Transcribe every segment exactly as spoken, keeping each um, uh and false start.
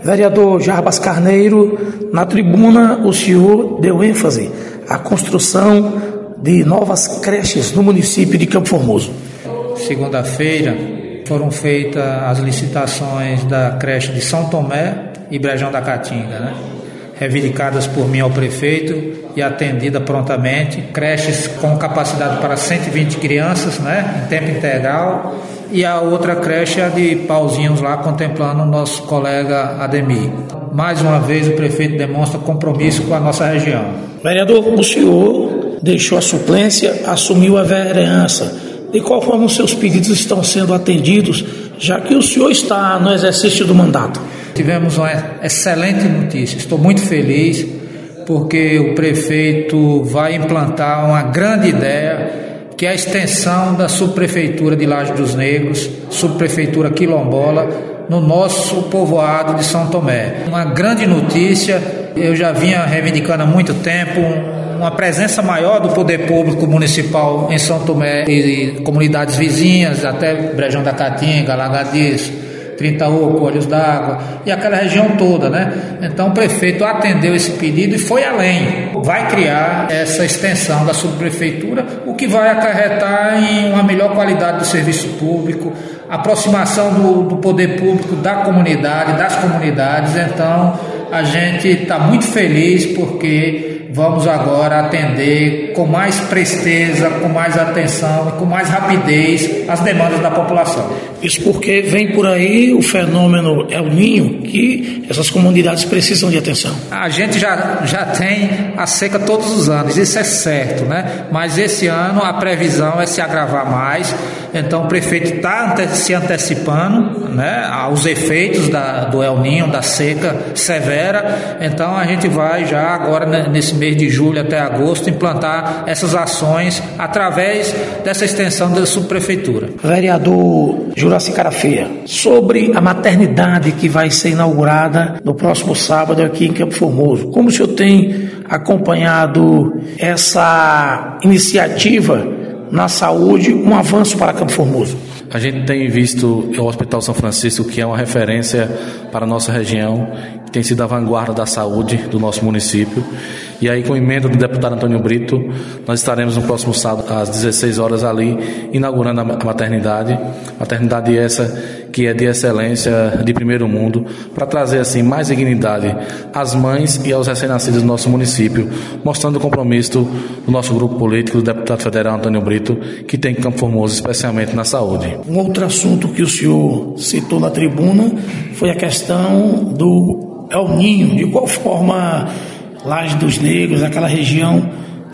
Vereador Jarbas Carneiro, na tribuna o senhor deu ênfase à construção de novas creches no município de Campo Formoso. Segunda-feira foram feitas as licitações da creche de São Tomé e Brejão da Caatinga, né? Reivindicadas por mim ao prefeito e atendida prontamente. Creches com capacidade para cento e vinte crianças, né, em tempo integral, e a outra creche é de Pauzinhos lá, contemplando o nosso colega Ademir. Mais uma vez o prefeito demonstra compromisso com a nossa região. Vereador, o senhor deixou a suplência, assumiu a vereança. De qual forma os seus pedidos estão sendo atendidos, já que o senhor está no exercício do mandato? Tivemos uma excelente notícia, estou muito feliz porque o prefeito vai implantar uma grande ideia, que é a extensão da subprefeitura de Laje dos Negros, subprefeitura quilombola, no nosso povoado de São Tomé. Uma grande notícia, eu já vinha reivindicando há muito tempo uma presença maior do poder público municipal em São Tomé e comunidades vizinhas, até Brejão da Caatinga, Lagadiço, Trintaúco, Olhos d'Água e aquela região toda, né? Então o prefeito atendeu esse pedido e foi além. Vai criar essa extensão da subprefeitura, o que vai acarretar em uma melhor qualidade do serviço público, aproximação do, do poder público da comunidade, das comunidades. Então a gente está muito feliz porque vamos agora atender com mais presteza, com mais atenção e com mais rapidez as demandas da população. Isso porque vem por aí o fenômeno El Niño, que essas comunidades precisam de atenção. A gente já, já tem a seca todos os anos, isso é certo, né? Mas esse ano a previsão é se agravar mais, então o prefeito está ante- se antecipando, né, aos efeitos da, do El Niño, da seca severa. Então a gente vai já agora, né, nesse mês de julho até agosto, implantar essas ações através dessa extensão da subprefeitura. Vereador Juraci Carafeia, sobre a maternidade que vai ser inaugurada no próximo sábado aqui em Campo Formoso, como o senhor tem acompanhado essa iniciativa na saúde, um avanço para Campo Formoso? A gente tem visto o Hospital São Francisco, que é uma referência para a nossa região, que tem sido a vanguarda da saúde do nosso município. E aí, com emenda do deputado Antônio Brito, nós estaremos no próximo sábado, às dezesseis horas ali, inaugurando a maternidade. Maternidade essa que é de excelência, de primeiro mundo, para trazer assim mais dignidade às mães e aos recém-nascidos do nosso município, mostrando o compromisso do nosso grupo político, do deputado federal Antônio Brito, que tem Campo Formoso, especialmente na saúde. Um outro assunto que o senhor citou na tribuna foi a questão do El Niño. De qual forma Laje dos Negros, aquela região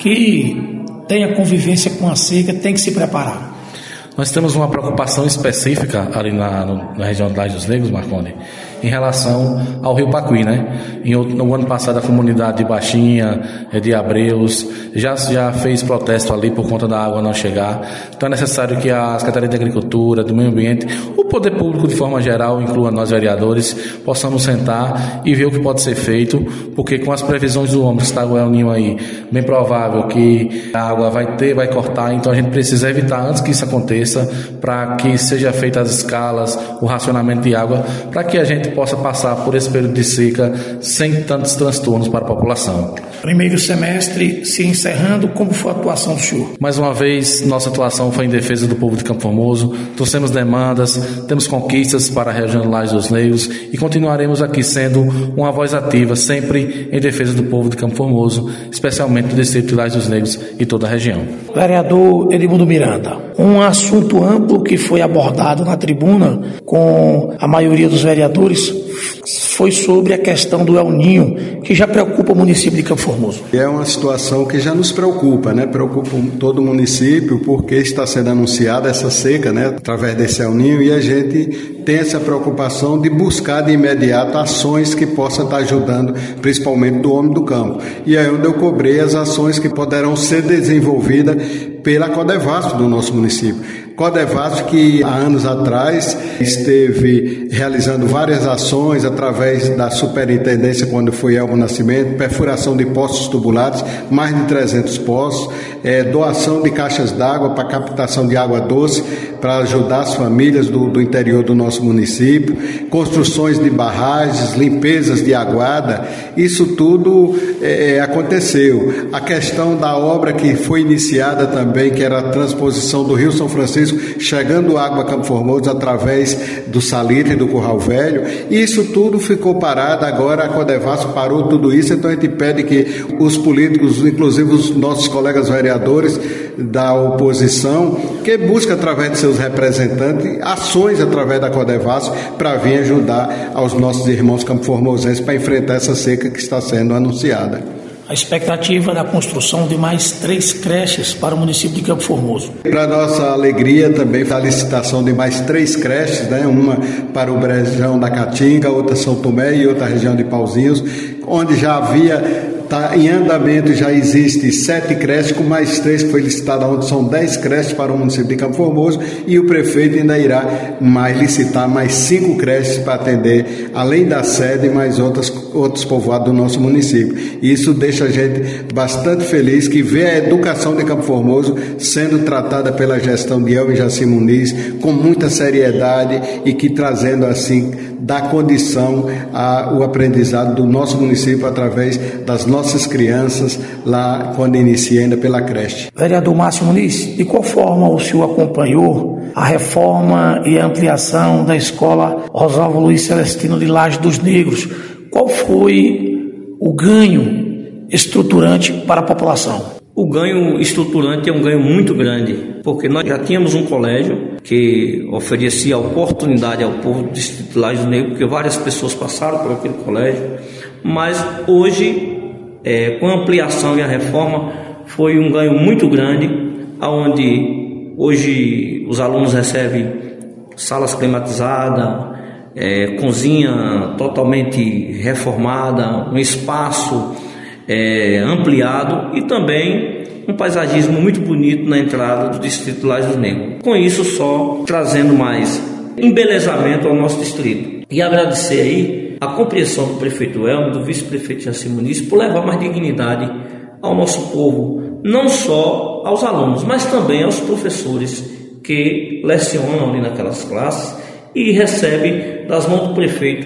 que tem a convivência com a seca, tem que se preparar? Nós temos uma preocupação específica ali na, no, na região de Laje dos Negros, Marconi, em relação ao Rio Pacuí, né? Em, no ano passado a comunidade de Baixinha, de Abreus, já, já fez protesto ali por conta da água não chegar. Então é necessário que a Secretaria de Agricultura, do Meio Ambiente, o poder público de forma geral, inclua nós vereadores, possamos sentar e ver o que pode ser feito, porque com as previsões do homem que está o El Niño aí, bem provável que a água vai ter, vai cortar, então a gente precisa evitar antes que isso aconteça, para que seja feita as escalas, o racionamento de água, para que a gente possa passar por esse período de seca sem tantos transtornos para a população. Primeiro semestre se encerrando, como foi a atuação do senhor? Mais uma vez, nossa atuação foi em defesa do povo de Campo Formoso, trouxemos demandas, temos conquistas para a região de Laje dos Negros e continuaremos aqui sendo uma voz ativa, sempre em defesa do povo de Campo Formoso, especialmente do distrito de Laje dos Negros e toda a região. Vereador Edmundo Miranda, um assunto amplo que foi abordado na tribuna com a maioria dos vereadores foi sobre a questão do El Niño, que já preocupa o município de Campo Formoso. É uma situação que já nos preocupa, né? Preocupa todo o município, porque está sendo anunciada essa seca, né? Através desse El Niño, e a gente tem essa preocupação de buscar de imediato ações que possam estar ajudando, principalmente do homem do campo. E aí onde eu cobrei as ações que poderão ser desenvolvidas pela Codevasf do nosso município. Codevasf, que há anos atrás esteve realizando várias ações através da superintendência, quando foi Elmo Nascimento, perfuração de poços tubulares, mais de trezentos poços, é, doação de caixas d'água para captação de água doce para ajudar as famílias do, do interior do nosso município, construções de barragens, limpezas de aguada, isso tudo é, aconteceu. A questão da obra que foi iniciada também, que era a transposição do Rio São Francisco, chegando água a Campo Formoso através do Salitre e do Curral Velho, isso tudo ficou parado. Agora a Codevasf parou tudo isso, então a gente pede que os políticos, inclusive os nossos colegas vereadores da oposição, que busquem através de seus representantes ações através da Codevasf para vir ajudar aos nossos irmãos campoformosenses para enfrentar essa seca que está sendo anunciada. A expectativa da construção de mais três creches para o município de Campo Formoso. Para nossa alegria também a licitação de mais três creches, né? Uma para o Brejão da Caatinga, outra São Tomé e outra região de Pauzinhos, onde já havia... Está em andamento, já existe sete creches, com mais três que foi licitada, onde são dez creches para o município de Campo Formoso, e o prefeito ainda irá mais licitar mais cinco creches para atender, além da sede, mais outras, outros povoados do nosso município. Isso deixa a gente bastante feliz, que vê a educação de Campo Formoso sendo tratada pela gestão de Elvin Jaci Muniz com muita seriedade e que trazendo assim, dá condição ao aprendizado do nosso município através das nossas nossas crianças lá quando inicia ainda pela creche. Vereador Márcio Muniz, de qual forma o senhor acompanhou a reforma e a ampliação da escola Rosalvo Luiz Celestino de Laje dos Negros? Qual foi o ganho estruturante para a população? O ganho estruturante é um ganho muito grande, porque nós já tínhamos um colégio que oferecia oportunidade ao povo do distrito de Laje dos Negros, porque várias pessoas passaram por aquele colégio, mas hoje, É, com a ampliação e a reforma, foi um ganho muito grande, onde hoje os alunos recebem salas climatizadas, é, cozinha totalmente reformada, um espaço é, ampliado e também um paisagismo muito bonito na entrada do distrito de Laje dos Negros. Com isso, só trazendo mais embelezamento ao nosso distrito. E agradecer aí a compreensão do prefeito Elmo, do vice-prefeito Jaci Muniz, por levar mais dignidade ao nosso povo, não só aos alunos, mas também aos professores que lecionam ali naquelas classes e recebem das mãos do prefeito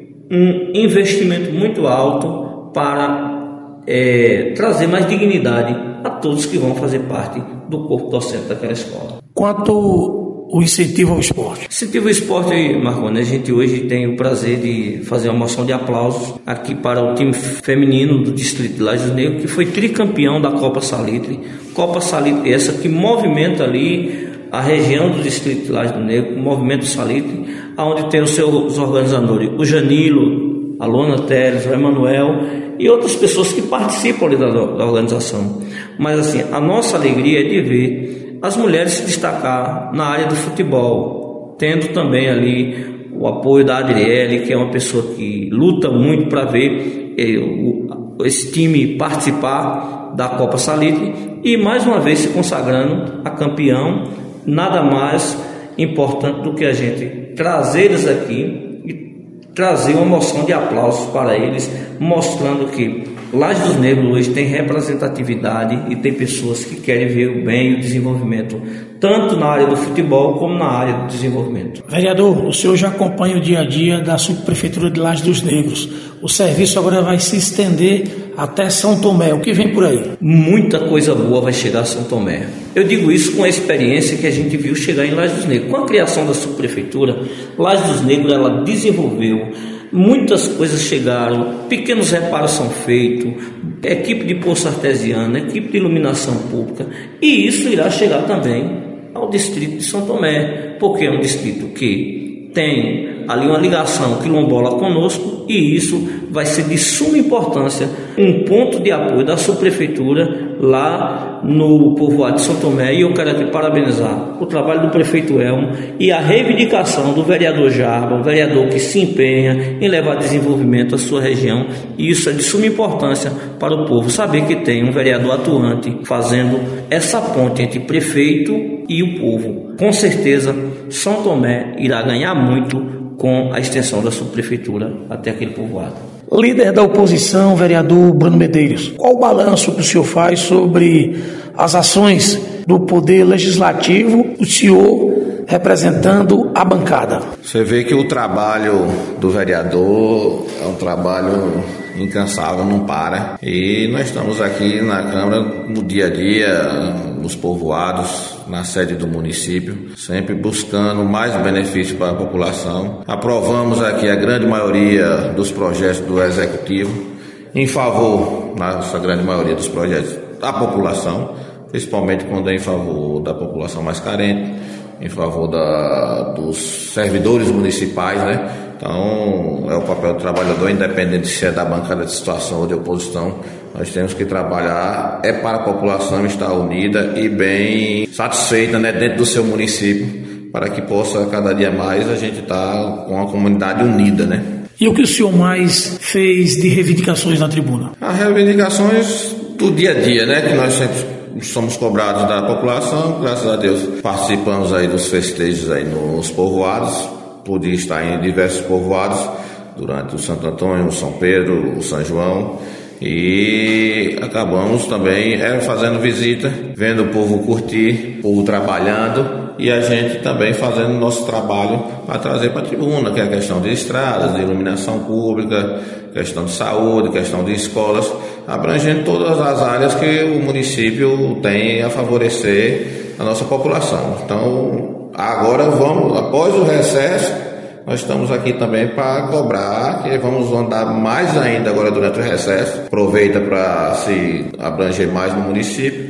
um investimento muito alto para é, trazer mais dignidade a todos que vão fazer parte do corpo docente daquela escola. Quanto o incentivo ao esporte? Incentivo ao esporte, Marconi, a gente hoje tem o prazer de fazer uma moção de aplausos aqui para o time feminino do distrito de Laje dos Negros, que foi tricampeão da Copa Salitre. Copa Salitre essa que movimenta ali a região do distrito de Laje dos Negros, o movimento Salitre, onde tem os seus organizadores, o Janilo, a Lona Teles, o Emanuel e outras pessoas que participam ali da, da organização. Mas assim, a nossa alegria é de ver as mulheres se destacar na área do futebol, tendo também ali o apoio da Adriele, que é uma pessoa que luta muito para ver eh, o, esse time participar da Copa Salitre e mais uma vez se consagrando a campeão. Nada mais importante do que a gente trazer eles aqui e trazer uma moção de aplausos para eles, mostrando que Laje dos Negros hoje tem representatividade e tem pessoas que querem ver o bem e o desenvolvimento, tanto na área do futebol como na área do desenvolvimento. Vereador, o senhor já acompanha o dia a dia da subprefeitura de Laje dos Negros. O serviço agora vai se estender até São Tomé. O que vem por aí? Muita coisa boa vai chegar a São Tomé. Eu digo isso com a experiência que a gente viu chegar em Laje dos Negros. Com a criação da subprefeitura, Laje dos Negros ela desenvolveu. Muitas coisas chegaram, pequenos reparos são feitos, equipe de poço artesiano, equipe de iluminação pública, e isso irá chegar também ao distrito de São Tomé, porque é um distrito que tem ali uma ligação quilombola conosco, e isso vai ser de suma importância, um ponto de apoio da subprefeitura lá no povoado de São Tomé. E eu quero aqui parabenizar o trabalho do prefeito Elmo e a reivindicação do vereador Jarba, um vereador que se empenha em levar desenvolvimento à sua região, e isso é de suma importância para o povo saber que tem um vereador atuante fazendo essa ponte entre prefeito e o povo. Com certeza, São Tomé irá ganhar muito com a extensão da subprefeitura até aquele povoado. Líder da oposição, vereador Bruno Medeiros, qual o balanço que o senhor faz sobre as ações do Poder Legislativo, o senhor representando a bancada? Você vê que o trabalho do vereador é um trabalho incansável, não para. E nós estamos aqui na Câmara no dia a dia, nos povoados, na sede do município, sempre buscando mais benefícios para a população. Aprovamos aqui a grande maioria dos projetos do Executivo, em favor, na sua grande maioria dos projetos, da população, principalmente quando é em favor da população mais carente, em favor da, dos servidores municipais, né? Então, é o papel do trabalhador, independente se é da bancada de situação ou de oposição. Nós temos que trabalhar é para a população estar unida e bem satisfeita, né, dentro do seu município, para que possa cada dia mais a gente estar com a comunidade unida, né? E o que o senhor mais fez de reivindicações na tribuna? As reivindicações do dia a dia, né, que nós sempre somos cobrados da população. Graças a Deus participamos aí dos festejos aí nos povoados, pude estar em diversos povoados durante o Santo Antônio, o São Pedro, o São João, e acabamos também é, fazendo visita, vendo o povo curtir, o povo trabalhando, e a gente também fazendo nosso trabalho para trazer para a tribuna, que é a questão de estradas, de iluminação pública, questão de saúde, questão de escolas, abrangendo todas as áreas que o município tem a favorecer a nossa população. Então, agora vamos, após o recesso, nós estamos aqui também para cobrar, que vamos andar mais ainda agora durante o recesso. Aproveita para se abranger mais no município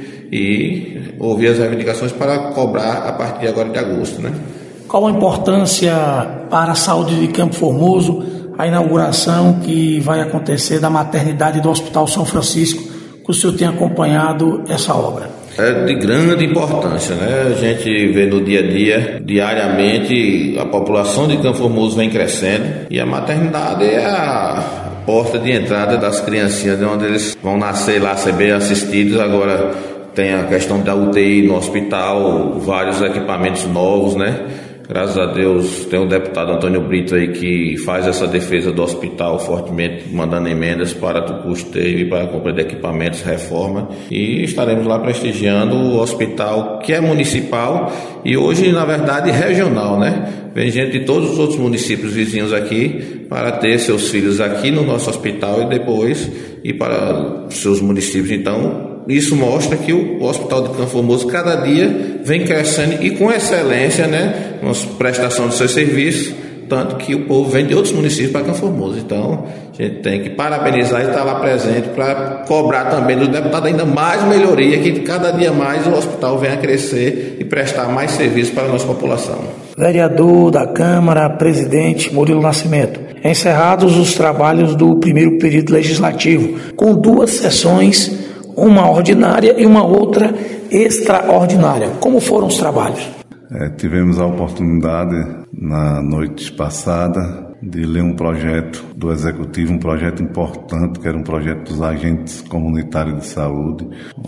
e ouvir as reivindicações para cobrar a partir de agora de agosto, né? Qual a importância para a saúde de Campo Formoso a inauguração que vai acontecer da maternidade do Hospital São Francisco, que o senhor tem acompanhado essa obra? É de grande importância, né? A gente vê no dia a dia, diariamente, a população de Campo Formoso vem crescendo e a maternidade é a porta de entrada das criancinhas, de onde eles vão nascer lá, ser bem assistidos. Agora tem a questão da U T I no hospital, vários equipamentos novos, né? Graças a Deus tem o deputado Antônio Brito aí que faz essa defesa do hospital fortemente, mandando emendas para o custeio e para a compra de equipamentos, reforma, e estaremos lá prestigiando o hospital que é municipal e hoje na verdade regional, né? Vem gente de todos os outros municípios vizinhos aqui para ter seus filhos aqui no nosso hospital e depois ir para seus municípios. Então isso mostra que o Hospital de Campo Formoso cada dia vem crescendo e com excelência, né, na prestação de seus serviços, tanto que o povo vem de outros municípios para Campo Formoso. Então a gente tem que parabenizar e estar lá presente para cobrar também do deputado ainda mais melhoria, que cada dia mais o hospital venha a crescer e prestar mais serviços para a nossa população. Vereador da Câmara, presidente Murilo Nascimento, encerrados os trabalhos do primeiro período legislativo, com duas sessões, uma ordinária e uma outra extraordinária. Como foram os trabalhos? É, tivemos a oportunidade, na noite passada, de ler um projeto do Executivo, um projeto importante, que era um projeto dos agentes comunitários de saúde,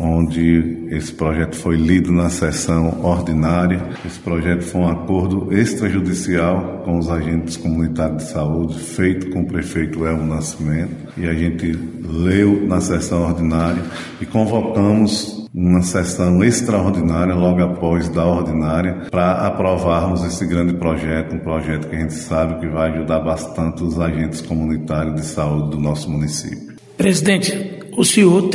onde esse projeto foi lido na sessão ordinária. Esse projeto foi um acordo extrajudicial com os agentes comunitários de saúde, feito com o prefeito Elmo Nascimento, e a gente leu na sessão ordinária e convocamos uma sessão extraordinária logo após da ordinária para aprovarmos esse grande projeto, um projeto que a gente sabe que vai ajudar bastante os agentes comunitários de saúde do nosso município. Presidente, o senhor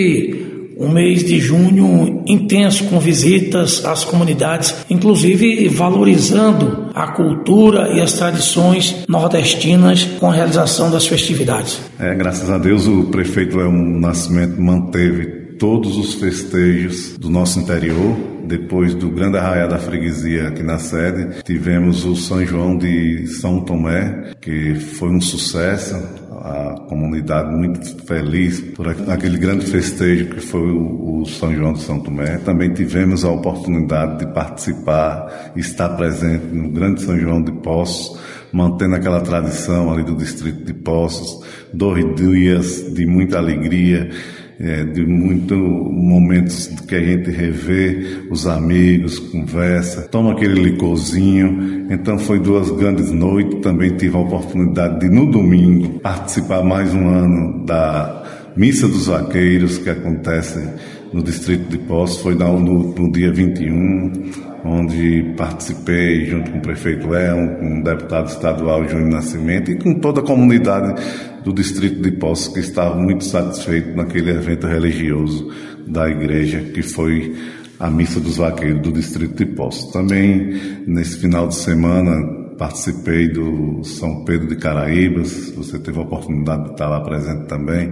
teve um mês de junho intenso com visitas às comunidades, inclusive valorizando a cultura e as tradições nordestinas com a realização das festividades. É, graças a Deus o prefeito Elmo Nascimento manteve todos os festejos do nosso interior. Depois do grande arraial da freguesia aqui na sede, tivemos o São João de São Tomé, que foi um sucesso, a comunidade muito feliz por aquele grande festejo que foi o, o São João de São Tomé. Também tivemos a oportunidade de participar e estar presente no grande São João de Poços, mantendo aquela tradição ali do distrito de Poços, dois dias de muita alegria, é, de muitos momentos que a gente revê os amigos, conversa, toma aquele licorzinho. Então foi duas grandes noites. Também tive a oportunidade de, no domingo, participar mais um ano da Missa dos Vaqueiros, que acontece no Distrito de Poços. Foi no, no dia vinte e um, onde participei junto com o prefeito Elmo, com o deputado estadual Júnior Nascimento e com toda a comunidade do Distrito de Poços, que estava muito satisfeito naquele evento religioso da igreja, que foi a Missa dos Vaqueiros do Distrito de Poços. Também, nesse final de semana, participei do São Pedro de Caraíbas. Você teve a oportunidade de estar lá presente também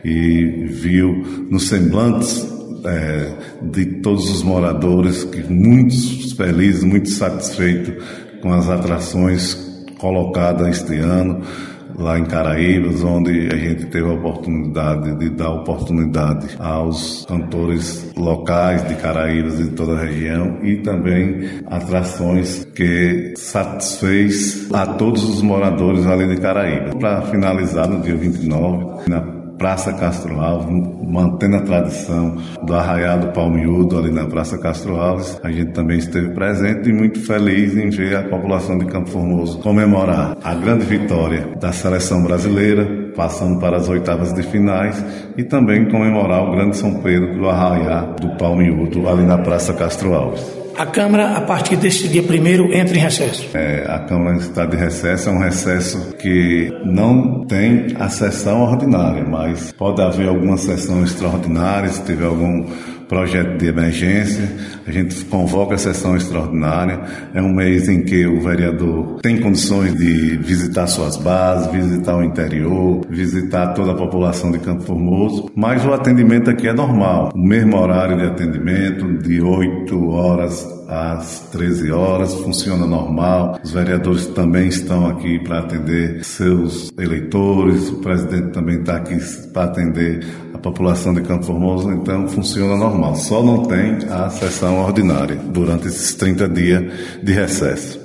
e viu nos semblantes é, de todos os moradores, que muitos felizes, muito satisfeitos com as atrações colocadas este ano lá em Caraíbas, onde a gente teve a oportunidade de dar oportunidade aos cantores locais de Caraíbas e de toda a região, e também atrações que satisfez a todos os moradores ali de Caraíbas. Para finalizar, no dia vinte e nove, na Praça Castro Alves, mantendo a tradição do Arraial do Pau Miúdo ali na Praça Castro Alves, a gente também esteve presente e muito feliz em ver a população de Campo Formoso comemorar a grande vitória da seleção brasileira, passando para as oitavas de finais, e também comemorar o grande São Pedro do Arraial do Pau Miúdo ali na Praça Castro Alves. A Câmara, a partir deste dia primeiro, entra em recesso. É, a Câmara está de recesso, é um recesso que não tem a sessão ordinária, mas pode haver alguma sessão extraordinária, se tiver algum projeto de emergência, a gente convoca a sessão extraordinária. É um mês em que o vereador tem condições de visitar suas bases, visitar o interior, visitar toda a população de Campo Formoso, mas o atendimento aqui é normal, o mesmo horário de atendimento, de oito horas às treze horas, funciona normal. Os vereadores também estão aqui para atender seus eleitores, o presidente também está aqui para atender a população de Campo Formoso, então funciona normal. Só não tem a sessão ordinária durante esses trinta dias de recesso.